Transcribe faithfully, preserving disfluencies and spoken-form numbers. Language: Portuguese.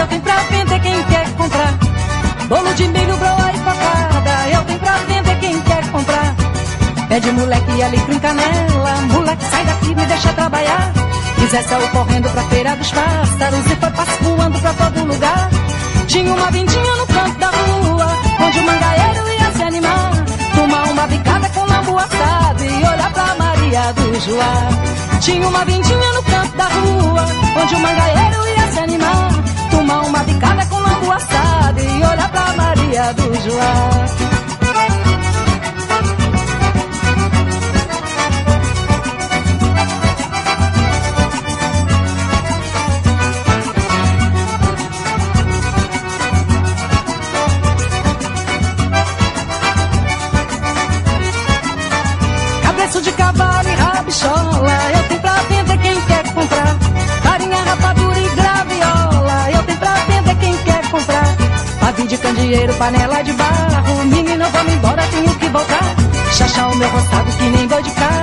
tenho pra vender quem quer comprar. Bolo de milho, broa e cocada, eu tenho pra vender quem quer comprar. Pede moleque alecrim canela, moleque sai daqui, me deixa trabalhar. E Zé saiu correndo pra feira dos pássaros e foi passo voando pra todo lugar. Tinha uma vendinha no canto da rua, onde o mangaeiro ia se animar, tomar uma bicada com lambu assado e olhar pra Maria do Joá. Tinha uma vendinha no canto da rua, onde o mangaeiro ia se animar, tomar uma bicada com lambu assado e olhar pra Maria do Joá. De cavalo e rabichola, eu tenho pra vender quem quer comprar. Farinha, rapadura e graviola, eu tenho pra vender quem quer comprar. Pavio de candeeiro, panela de barro, menino, vamos embora, tenho que voltar. Chachar o meu roçado que nem boi de carro.